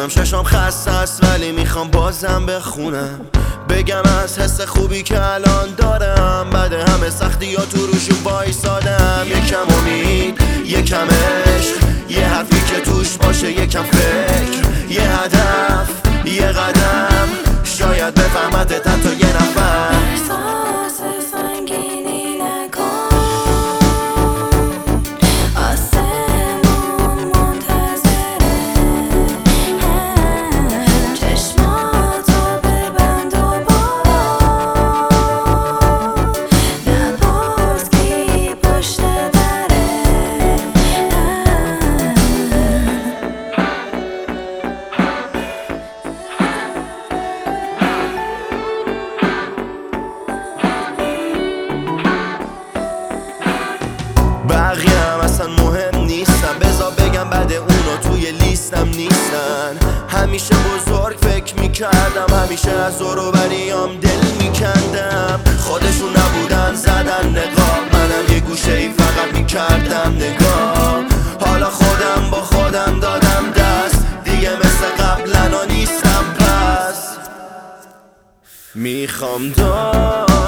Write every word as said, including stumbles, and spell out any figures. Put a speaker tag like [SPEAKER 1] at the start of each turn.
[SPEAKER 1] میدونم ششم خسته است ولی میخوام بازم بخونم، بگم از حس خوبی که الان دارم، بعد همه سختی ها تو روشون وایسادم. یکم امید، یکم عشق، یه حرفی که توش باشه، یکم فکر، یه هدف، یه قدم، شاید بفهمت حتی یه نفر.
[SPEAKER 2] احساس سنگینی نکن، آسمون منتظره، چشماتو ببند و برو، نپرس کی پشت دره.
[SPEAKER 1] بقیه هم اصلا مهم نیستن، بذار بگم بعد اونا توی لیستم نیستن. همیشه بزرگ فکر میکردم، همیشه از دوروبریام دل میکندم، خودشون نبودن زدن نقاب، منم یه گوشه ای فقط میکردم نگاه. حالا خودم با خودم دادم دست، دیگه مثل قبلنا نیستم، پس میخوام دار